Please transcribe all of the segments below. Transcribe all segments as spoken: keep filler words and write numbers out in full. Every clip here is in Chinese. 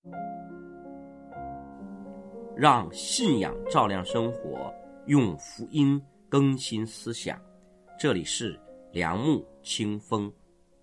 让信仰照亮生活，用福音更新思想。这里是良木清风。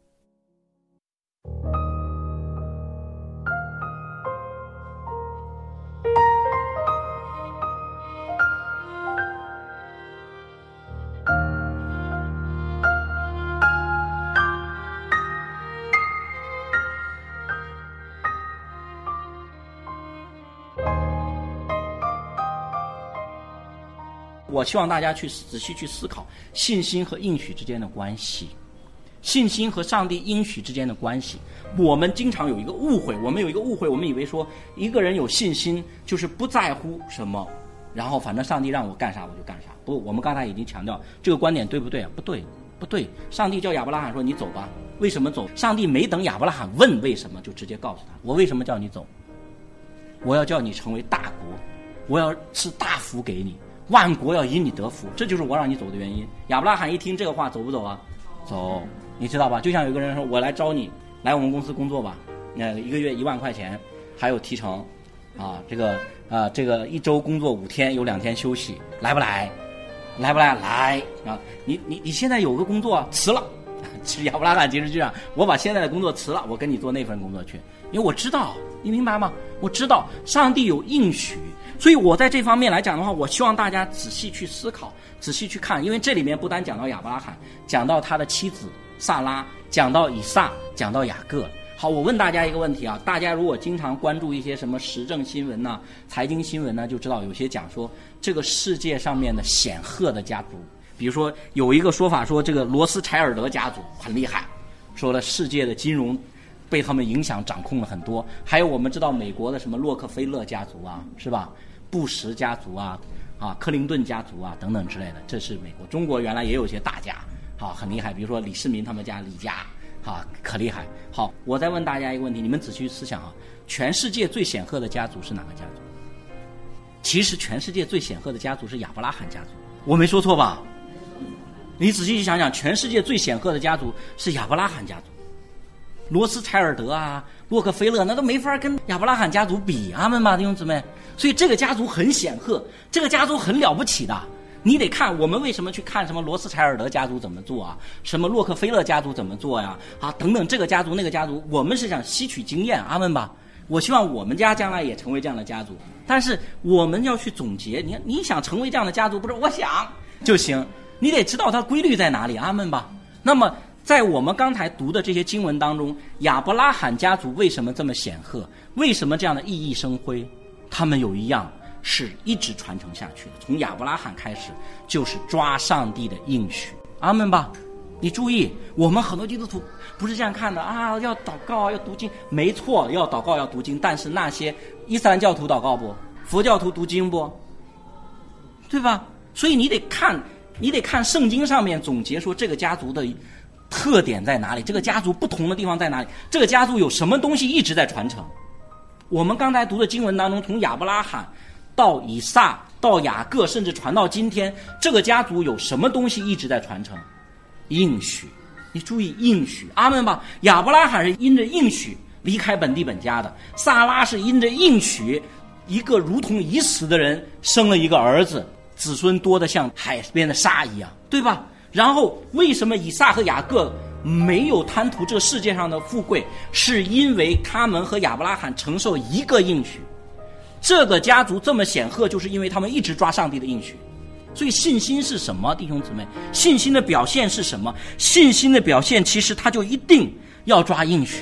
我希望大家去仔细去思考信心和应许之间的关系，信心和上帝应许之间的关系。我们经常有一个误会，我们有一个误会，我们以为说一个人有信心就是不在乎什么，然后反正上帝让我干啥我就干啥。不，我们刚才已经强调这个观点对不对啊？不对，不对。上帝叫亚伯拉罕说你走吧，为什么走？上帝没等亚伯拉罕问为什么，就直接告诉他，我为什么叫你走？我要叫你成为大国，我要赐大福给你，万国要因你得福，这就是我让你走的原因。亚伯拉罕一听这个话，走不走啊？走，你知道吧？就像有个人说，我来招你来我们公司工作吧，那一个月一万块钱，还有提成，啊，这个啊，这个一周工作五天，有两天休息，来不来？来不来？来啊！你你你现在有个工作辞了，其实亚伯拉罕其实就这样，我把现在的工作辞了，我跟你做那份工作去，因为我知道，你明白吗？我知道上帝有应许。所以我在这方面来讲的话，我希望大家仔细去思考，仔细去看，因为这里面不单讲到亚伯拉罕，讲到他的妻子撒拉，讲到以撒，讲到雅各。好，我问大家一个问题啊，大家如果经常关注一些什么时政新闻呐、财经新闻呢，就知道有些讲说这个世界上面的显赫的家族，比如说有一个说法说这个罗斯柴尔德家族很厉害，说了世界的金融被他们影响掌控了很多，还有我们知道美国的什么洛克菲勒家族啊，是吧？布什家族啊，啊，克林顿家族啊，等等之类的，这是美国。中国原来也有一些大家，啊，很厉害，比如说李世民他们家李家，啊，可厉害。好，我再问大家一个问题，你们仔细思想啊，全世界最显赫的家族是哪个家族？其实全世界最显赫的家族是亚伯拉罕家族，我没说错吧？你仔细去想想，全世界最显赫的家族是亚伯拉罕家族。罗斯柴尔德啊，洛克菲勒那都没法跟亚伯拉罕家族比，阿们吧，弟兄姊妹。所以这个家族很显赫，这个家族很了不起的。你得看我们为什么去看什么罗斯柴尔德家族怎么做啊，什么洛克菲勒家族怎么做呀，啊等等，这个家族那个家族，我们是想吸取经验，阿们吧。我希望我们家将来也成为这样的家族，但是我们要去总结，你你想成为这样的家族，不是我想就行，你得知道它规律在哪里，阿们吧。那么在我们刚才读的这些经文当中，亚伯拉罕家族为什么这么显赫？为什么这样的熠熠生辉？他们有一样是一直传承下去的，从亚伯拉罕开始就是抓上帝的应许，阿们吧。你注意，我们很多基督徒不是这样看的啊，要祷告要读经，没错，要祷告要读经，但是那些伊斯兰教徒祷告不？佛教徒读经不？对吧？所以你得看，你得看圣经上面总结说这个家族的特点在哪里，这个家族不同的地方在哪里，这个家族有什么东西一直在传承。我们刚才读的经文当中，从亚伯拉罕到以撒到雅各，甚至传到今天，这个家族有什么东西一直在传承？应许。你注意应许，阿们吧。亚伯拉罕是因着应许离开本地本家的，撒拉是因着应许一个如同已死的人生了一个儿子，子孙多得像海边的沙一样，对吧？然后为什么以撒和雅各没有贪图这世界上的富贵，是因为他们和亚伯拉罕承受一个应许。这个家族这么显赫，就是因为他们一直抓上帝的应许。所以信心是什么，弟兄姊妹？信心的表现是什么？信心的表现其实他就一定要抓应许。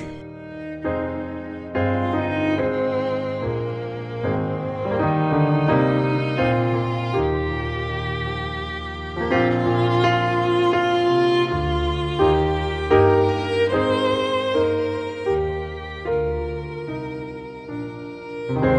嗯。